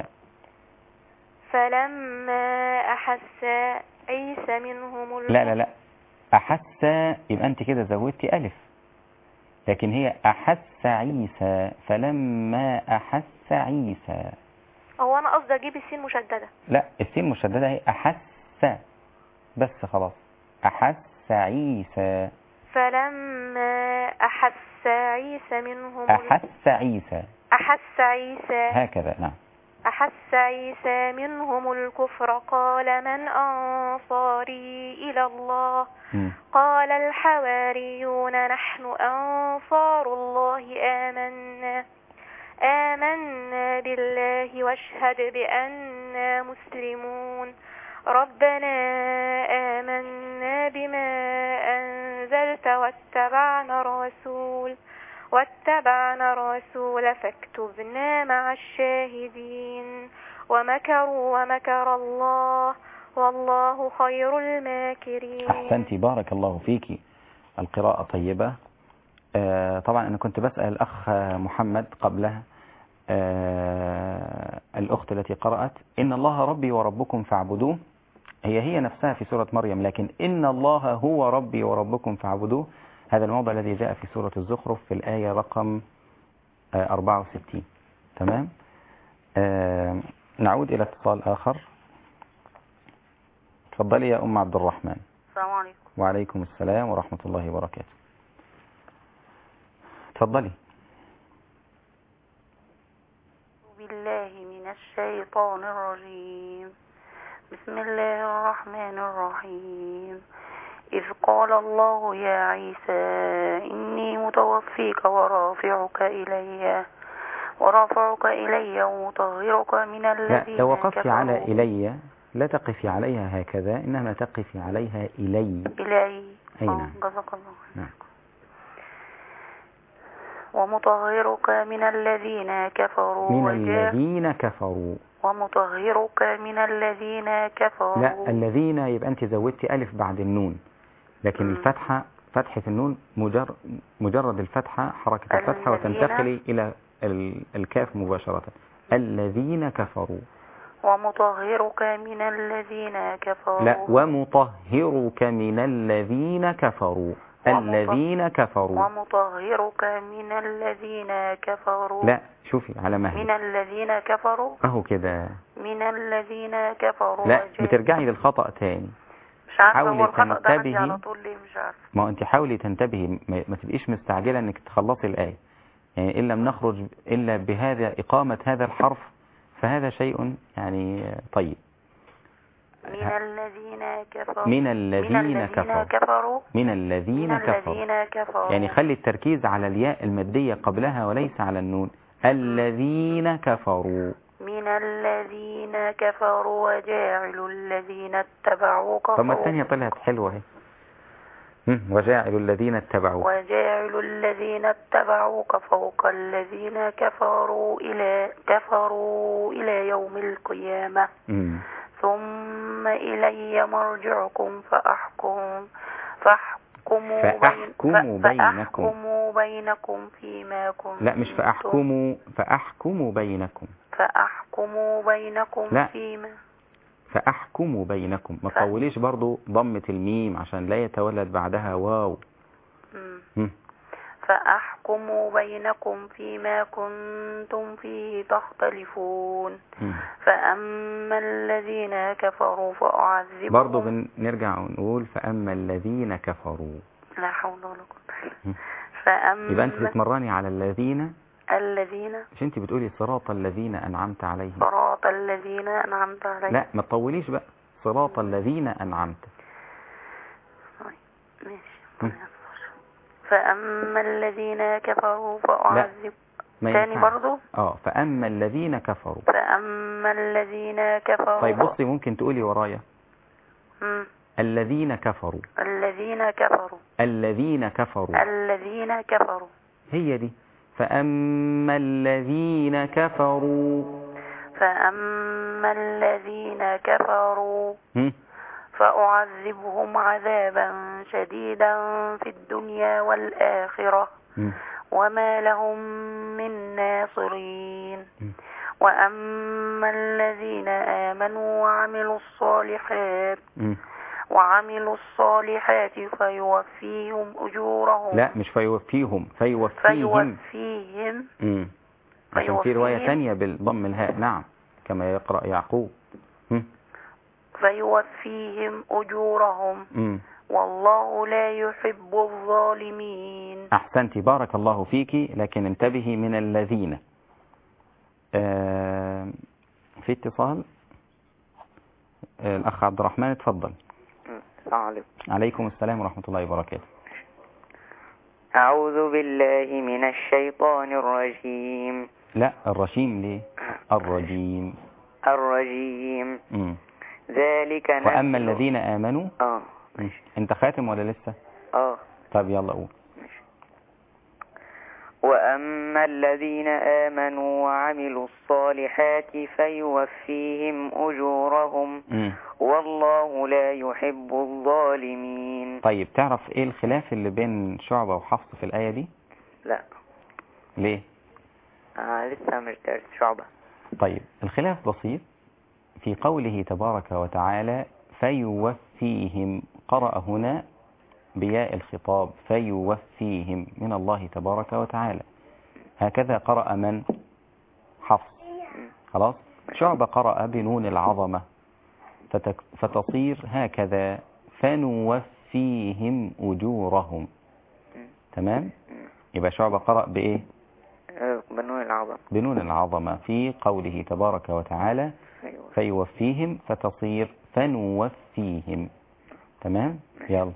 فلما أحس عيسى منهم الكفر. لا لا لا أحس يبقى أنت كده زودتي ألف، لكن هي أحس عيسى فلما أحس عيسى. هو أنا قصدي أجيب السين مشددة. لا السين مشددة هي أحس بس خلاص. أحس عيسى فلما أحس عيسى منهم أحس عيسى أحس عيسى هكذا. نعم. أحس عيسى منهم الكفر قال من أنصاري إلى الله م. قال الحواريون نحن أنصار الله آمنا آمنا بالله واشهد بأننا مسلمون ربنا آمنا بما أنزلت واتبعنا الرسول واتبعنا الرسول فاكتبنا مع الشاهدين ومكروا ومكر الله والله خير الماكرين. أحسنتي، بارك الله فيك، القراءة طيبة. آه طبعا أنا كنت بسأل الأخ محمد قبلها، آه الأخت التي قرأت إن الله ربي وربكم فاعبدوه، هي هي نفسها في سورة مريم، لكن إن الله هو ربي وربكم فاعبدوه هذا الموضع الذي جاء في سورة الزخرف في الآية رقم آه أربعة وستين. تمام. آه نعود إلى اتصال آخر. تفضلي يا أم عبد الرحمن. السلام عليكم. وعليكم السلام ورحمة الله وبركاته. تفضلي. بالله من الشيطان الرجيم. بسم الله الرحمن الرحيم. إذ قال الله يا عيسى إني متوفيك ورافعك إلي ورافعك إلي ومطهرك من الذين لا، لو وقفت كفروا. على إلي لا تقفي عليها هكذا، إنما تقفي عليها إلي. إلي. أي نعم. جزاك الله. نعم. ومطهرك من الذين كفروا. من وجاء الذين كفروا. ومطهرك من الذين كفروا. لا، الذين يبقى أنت زودتي ألف بعد النون، لكن م. الفتحة فتحة النون مجرد, مجرد الفتحة حركة الفتحة وتنتقلي إلى الكاف مباشرة. الذين كفروا. ومطهرك من الذين كفروا. لا، ومطهرك من الذين كفروا. الذين كفروا. ومطهرك من الذين كفروا. لا، شوفي على مهل. من الذين كفروا. اهو كده. من الذين كفروا. لا، بترجعي للخطأ تاني. مش عارفه هو الخطأ ده عندي على طول ليه، مش عارفه. ما انت حاولي تنتبهي، ما تبقيش مستعجلة انك تخلصي الآية، يعني إن لم نخرج إلا بهذا إقامة هذا الحرف فهذا شيء يعني طيب. من الذين كفروا. من الذين كفروا. من الذين كفروا. يعني خلي التركيز على الياء المادية قبلها وليس على النون. الذين كفروا. من الذين كفروا وجاعل الذين اتبعوك. طب ما الثانية طلعت حلوة اهي. وجاعل الذين اتبعوك. وجاعل الذين اتبعوك فوق الذين كفروا إلى كفروا إلى يوم القيامة. م. ثم إلي مرجعكم فأحكم فأحكموا فأحكموا بينكم فأحكموا بينكم فيما كنتم. لا، مش فأحكموا فأحكموا بينكم فأحكموا بينكم لا. فيما فأحكموا بينكم. ما تطوليش برضو ضمة الميم عشان لا يتولد بعدها واو. م. فأحكموا بينكم فيما كنتم فيه تختلفون. م. فأما الذين كفروا فأعذبهم. برضو بنرجع ونقول فأما الذين كفروا. لا حول ولا قوة. فأما يبقى أنت بتمرني على الذين الذين مش أنت بتقولي صراط الذين أنعمت عليهم. صراط الذين أنعمت عليهم. لا، ما تطوليش بقى. صراط الذين أنعمت. ماشي. فأما الذين كفروا فأعذب. ثاني برضو. اه فأما الذين كفروا. فأما الذين كفروا. طيب بصي، ممكن تقولي ورايا. مم. الذين كفروا. الذين كفروا. الذين كفروا. الذين كفروا. هي دي. فأما الذين كفروا. فأما الذين كفروا. م? فأعذبهم عذابا شديدا في الدنيا والآخرة. م. وما لهم من ناصرين. م. وأما الذين آمنوا وعملوا الصالحات م. وعملوا الصالحات فيوفيهم أجورهم. لا، مش فيوفيهم، فيوفيهم. فيوفيهم. م. عشان في رواية ثانية بالضم الهاء. نعم، كما يقرأ يعقوب. م. فيوفيهم أجورهم. م. والله لا يحب الظالمين. أحسنتي، بارك الله فيك، لكن انتبهي من الذين. آه في اتصال. آه الأخ عبد الرحمن، اتفضل. السلام عليكم. عليكم السلام ورحمة الله وبركاته. أعوذ بالله من الشيطان الرجيم. لا، الرجيم ليه؟ الرجيم. الرجيم. م. ذلك نزل. وأما الذين آمنوا. اه انت خاتم ولا لسه؟ اه طب يلا قول. وأما الذين آمنوا وعملوا الصالحات فيوفيهم أجورهم م. والله لا يحب الظالمين. طيب تعرف ايه الخلاف اللي بين شعبة وحفص في الآية دي؟ لا. ليه؟ آه لسه مش دارس شعبة. طيب الخلاف بسيط في قوله تبارك وتعالى فيوفيهم، قرأ هنا بياء الخطاب فيوفيهم من الله تبارك وتعالى، هكذا قرأ من؟ حفص. خلاص. شعبة قرأ بنون العظمة فتك... فتصير هكذا فنوفيهم أجورهم. تمام؟ يبقى شعبة قرأ بإيه؟ بنون العظمة بنون العظمة في قوله تبارك وتعالى فيوفيهم فتصير فنوفيهم. تمام؟ يلا.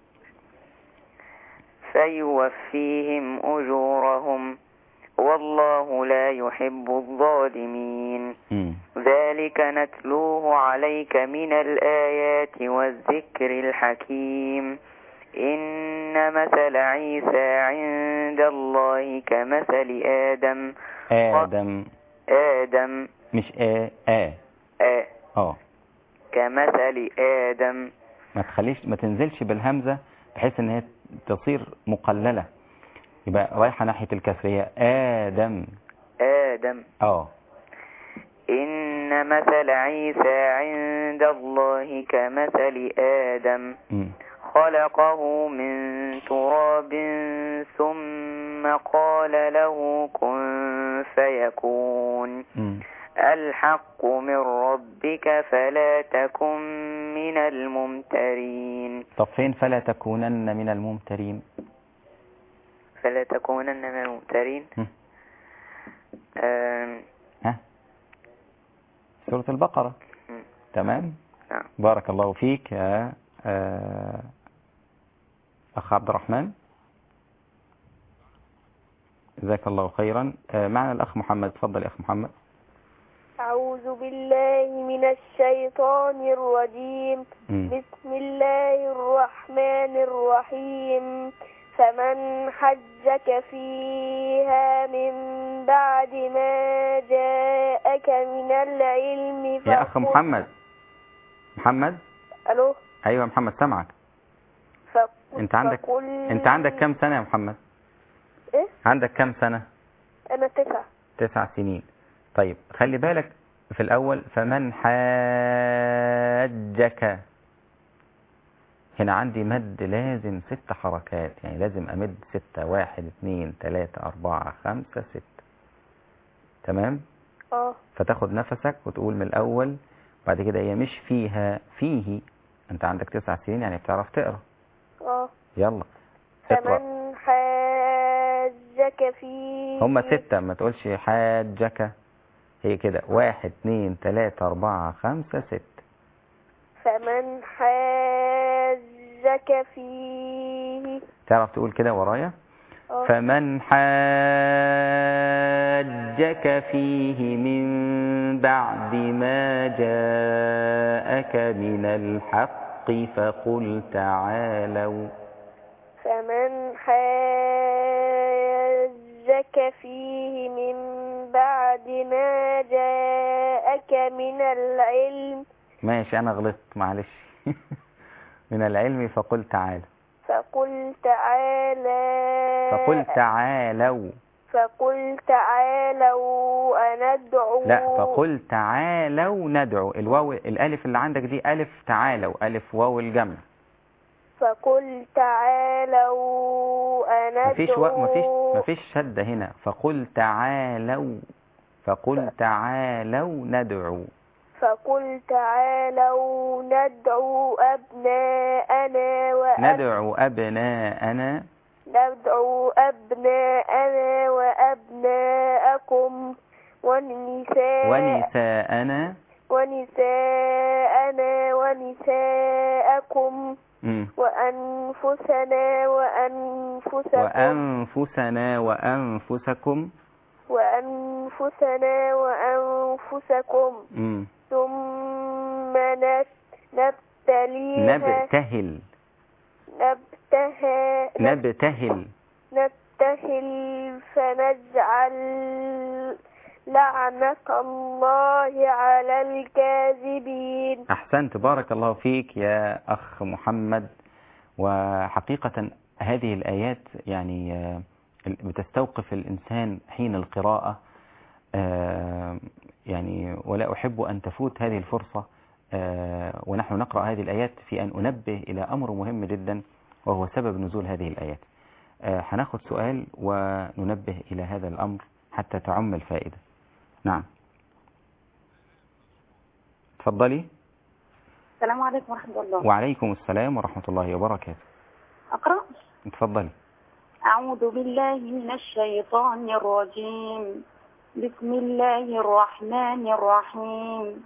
فيوفيهم أجورهم والله لا يحب الظالمين. م. ذلك نتلوه عليك من الآيات والذكر الحكيم. إن مثل عيسى عند الله كمثل آدم. آدم آدم مش آ آ آ اه كمثل آدم. ما تخليش ما تنزلش بالهمزة بحيث ان هي تصير مقللة، يبقى رايحة ناحية الكسرية. آدم آدم اه إن مثل عيسى عند الله كمثل آدم م. خلقه من تراب ثم قال له كن فيكون. م. الحق من ربك فلا تكن من الممترين. طب فين فلا تكونن من الممترين؟ فلا تكونن من الممترين. ها سورة البقرة. م. تمام. نعم. بارك الله فيك يا أخ عبد الرحمن، جزاك الله خيرا. معنا الأخ محمد، تفضل يا أخ محمد. أعوذ بالله من الشيطان الرجيم. م. بسم الله الرحمن الرحيم. فمن حجك فيها من بعد ما جاءك من العلم يا أخ محمد. محمد ألو. أيوة محمد سمعك. انت عندك فقل... انت عندك كم سنة يا محمد؟ ايه؟ عندك كم سنة؟ انا تسعة. تسع سنين. طيب خلي بالك في الاول فمن حاجك، هنا عندي مد لازم ست حركات، يعني لازم امد ستة، واحد اثنين ثلاثة اربعة خمسة ستة. تمام؟ اه فتاخد نفسك وتقول من الاول، بعد كده هي مش فيها، فيه. انت عندك تسع سنين يعني بتعرف تقرأ. اه يلا اقرأ. فمن حاجك فيه. هما ستة، ما تقولش حاجك، هي كده واحد اثنين ثلاثة أربعة خمسة ستة. فمن حاجك فيه. تعرف تقول كده ورايا؟ أوه. فمن حاجك فيه من بعد ما جاءك من الحق فقل تعالوا. فمن حاجك فيه من بعد ما جاءك من العلم. ماشي أنا غلطت معلش. من العلم فقل تعالوا. فقل تعالى. فقل تعالوا. فقل تعالوا أندعو. لا فقل تعالوا ندعو. الواو الألف اللي عندك دي ألف تعالوا، ألف واو الجمع. فقل تعالوا أندعو. مفيش و... مفيش مفيش شدة هنا. فقل تعالوا. فقل تعالوا ندعو. فقل تعالوا ندعو أبناءنا وأب... ندعو أبناءنا. ندعو أبناءنا وأبناءكم ونساء ونساءنا ونساءنا ونساءكم م. وأنفسنا وأنفسكم وأنفسنا وأنفسكم وأنفسنا وأنفسكم م. ثم نبتليها. نبتهل نبتهل نبتهل نبتهل فنجعل لعنة الله على الكاذبين. أحسنت، بارك الله فيك يا أخ محمد. وحقيقة هذه الآيات يعني بتستوقف الإنسان حين القراءة، يعني ولا أحب أن تفوت هذه الفرصة ونحن نقرأ هذه الآيات في أن أنبه إلى أمر مهم جدا، وهو سبب نزول هذه الآيات. هناخد سؤال وننبه إلى هذا الأمر حتى تعم الفائدة. نعم، تفضلي. السلام عليكم ورحمة الله. وعليكم السلام ورحمة الله وبركاته. أقرأ؟ تفضلي. أعوذ بالله من الشيطان الرجيم. بسم الله الرحمن الرحيم.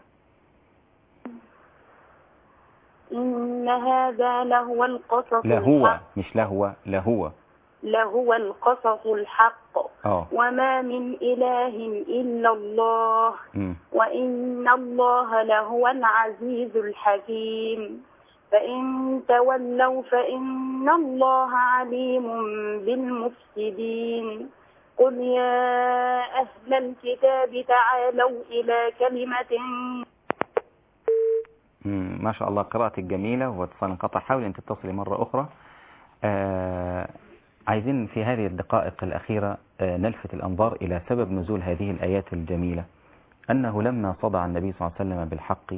إن هذا لهو القصص لهو الحق. مش لهو، لهو لهو القصص الحق. أوه. وما من إله إلا الله. م. وإن الله لهو العزيز الحكيم. فإن تولوا فإن الله عليم بالمفسدين. قل يا أهل الكتاب تعالوا إلى كلمة. ما شاء الله، قراءتك جميلة واتصال انقطع. حاول أن تتصلي مرة أخرى. آه عايزين في هذه الدقائق الأخيرة آه نلفت الأنظار إلى سبب نزول هذه الآيات الجميلة، أنه لما صدع النبي صلى الله عليه وسلم بالحق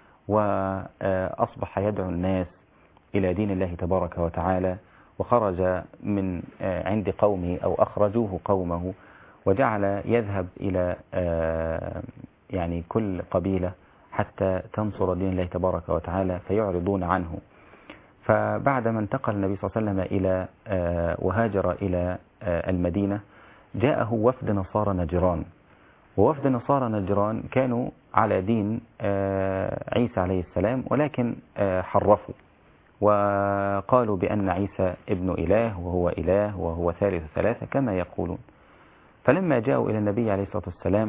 وأصبح يدعو الناس إلى دين الله تبارك وتعالى، وخرج من آه عند قومه أو أخرجوه قومه، وجعل يذهب إلى آه يعني كل قبيلة حتى تنصر دين الله تبارك وتعالى، فيعرضون عنه. فبعدما انتقل النبي صلى الله عليه وسلم إلى وهاجر إلى المدينة، جاءه وفد نصارى نجران، ووفد نصارى نجران كانوا على دين عيسى عليه السلام، ولكن حرفوا وقالوا بأن عيسى ابن إله وهو إله وهو ثالث ثلاثة كما يقولون. فلما جاءوا إلى النبي عليه الصلاة والسلام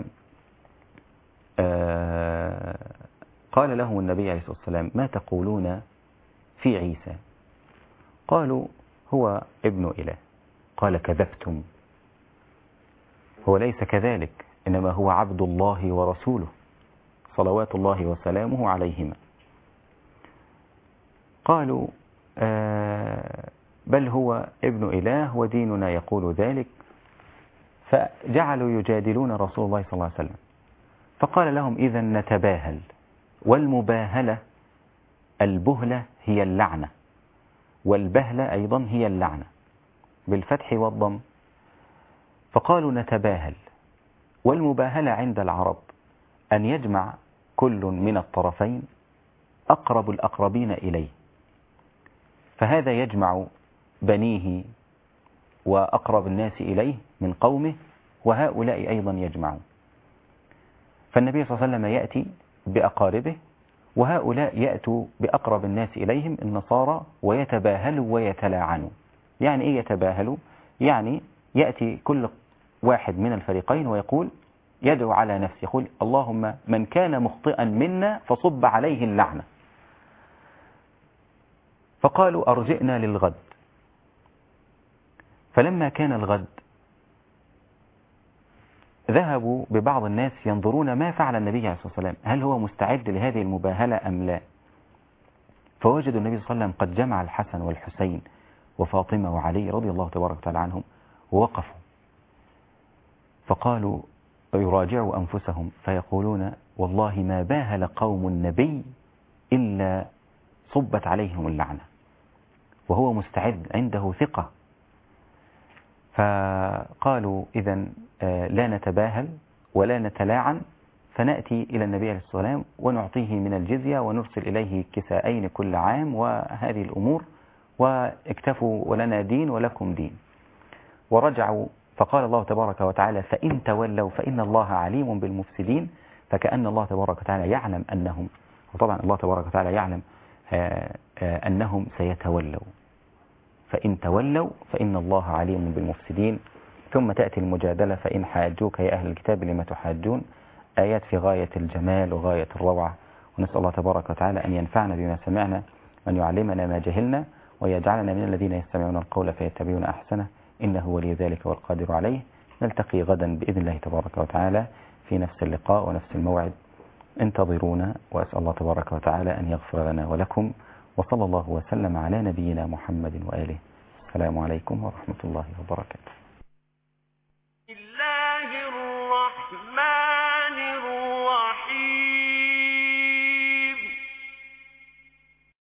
قال لهم النبي عليه الصلاة والسلام: ما تقولون في عيسى؟ قالوا: هو ابن إله. قال: كذبتم، هو ليس كذلك، إنما هو عبد الله ورسوله صلوات الله وسلامه عليهما. قالوا: آه بل هو ابن إله وديننا يقول ذلك. فجعلوا يجادلون رسول الله صلى الله عليه وسلم، فقال لهم: إذا نتباهل، والمباهلة البهلة هي اللعنة، والبهلة أيضا هي اللعنة بالفتح والضم. فقالوا: نتباهل، والمباهلة عند العرب أن يجمع كل من الطرفين أقرب الأقربين إليه، فهذا يجمع بنيه وأقرب الناس إليه من قومه، وهؤلاء أيضا يجمعون. فالنبي صلى الله عليه وسلم يأتي بأقاربه، وهؤلاء يأتوا بأقرب الناس إليهم النصارى، ويتباهلوا ويتلاعنوا. يعني إيه يتباهلوا؟ يعني يأتي كل واحد من الفريقين ويقول، يدعو على نفسه، يقول: اللهم من كان مخطئا منا فصب عليه اللعنة. فقالوا: أرجئنا للغد. فلما كان الغد ذهبوا ببعض الناس ينظرون ما فعل النبي عليه الصلاة والسلام، هل هو مستعد لهذه المباهلة أم لا؟ فوجدوا النبي صلى الله عليه وسلم قد جمع الحسن والحسين وفاطمة وعلي رضي الله تبارك وتعالى عنهم، ووقفوا فقالوا يراجعوا أنفسهم فيقولون: والله ما باهل قوم النبي إلا صبت عليهم اللعنة، وهو مستعد عنده ثقة. فقالوا: إذن لا نتباهل ولا نتلاعن، فنأتي إلى النبي عليه الصلاة والسلام ونعطيه من الجزية ونرسل إليه كسائين كل عام وهذه الأمور، واكتفوا ولنا دين ولكم دين. ورجعوا، فقال الله تبارك وتعالى: فإن تولوا فإن الله عليم بالمفسدين. فكأن الله تبارك وتعالى يعلم أنهم، وطبعا الله تبارك وتعالى يعلم أنهم سيتولوا. فإن تولوا فإن الله عليم بالمفسدين. ثم تأتي المجادلة: فإن حاجوك يا أهل الكتاب لما تحاجون. آيات في غاية الجمال وغاية الروعة، ونسأل الله تبارك وتعالى أن ينفعنا بما سمعنا، وأن يعلمنا ما جهلنا، ويجعلنا من الذين يستمعون القول فيتبعون أحسنه، إنه ولي ذلك والقادر عليه. نلتقي غدا بإذن الله تبارك وتعالى في نفس اللقاء ونفس الموعد. انتظرونا، وأسأل الله تبارك وتعالى أن يغفر لنا ولكم، وصلى الله وسلم على نبينا محمد وآله. السلام عليكم ورحمة الله وبركاته. الله الرحمن